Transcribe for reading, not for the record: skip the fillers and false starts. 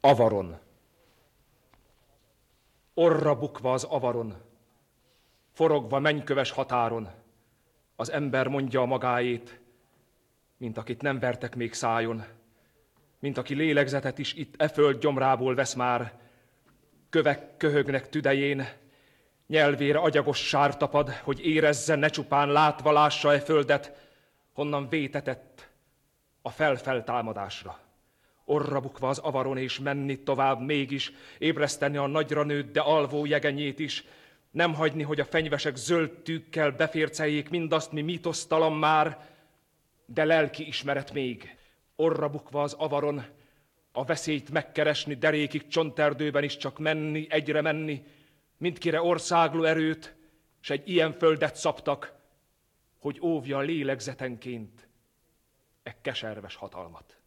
Avaron. Orra bukva az avaron, forogva mennyköves határon, az ember mondja a magáét, mint akit nem vertek még szájon, mint aki lélegzetet is itt e föld gyomrából vesz már, kövek köhögnek tüdején, nyelvére agyagos sár tapad, hogy érezze, ne csupán látva lássa e földet, honnan vétetett a feltámadásra. Orra bukva az avaron, és menni tovább mégis, ébreszteni a nagyra nőtt, de alvó jegenyét is, nem hagyni, hogy a fenyvesek zöld tűkkel beférceljék mindazt, mi mítosztalan már, de lelki ismeret még. Orra bukva az avaron, a veszélyt megkeresni, derékig csonterdőben is csak menni, egyre menni, mindkire országló erőt, s egy ilyen földet szabtak, hogy óvja lélegzetenként e keserves hatalmat.